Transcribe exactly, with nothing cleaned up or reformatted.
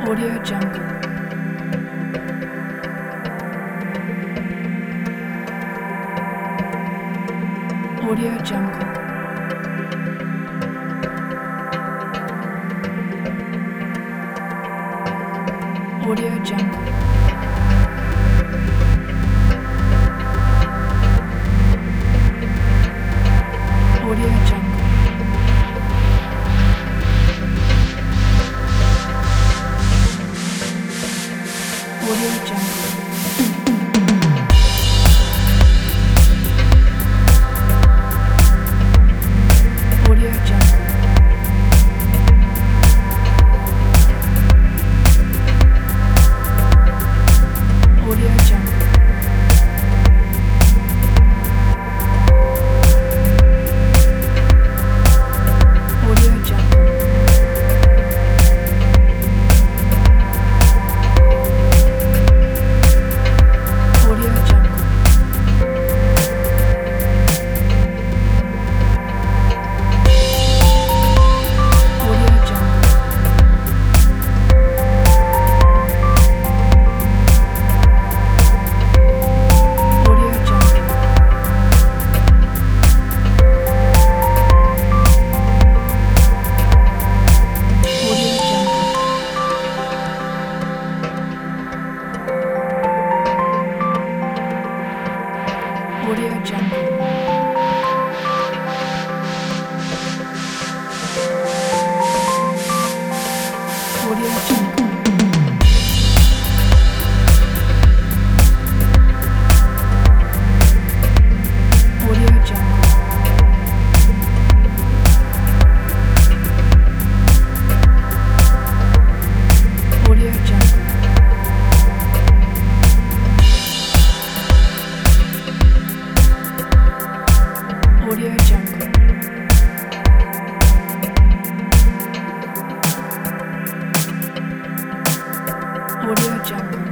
Audio Jungle. Audio Jungle. Audio Jungle. Audio Jungle. Audio Jungle. Audio Jungle. Audio Jungle. Audio Jungle. Audio Jungle. Audio Jungle. Audio Jungle. Audio Jungle. Audio Jungle. Audio Jungle. Audio Jungle. Audio Jungle. Audio Jungle. Audio Jungle.